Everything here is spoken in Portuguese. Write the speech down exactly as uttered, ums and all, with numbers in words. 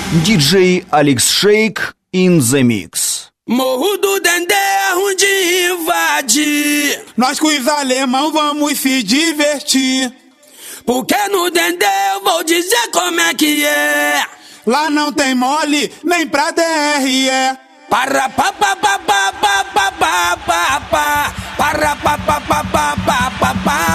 диджей Алекс Шейк in the mix. Morro do Dendê é ruim de invadir. Nós com os alemão vamos se divertir. Porque no Dendê eu vou dizer como é que é. Lá não tem mole, nem pra D R E. Para pa pa pa pa pa pa pa pa pa. Para pa pa pa pa pa pa pa.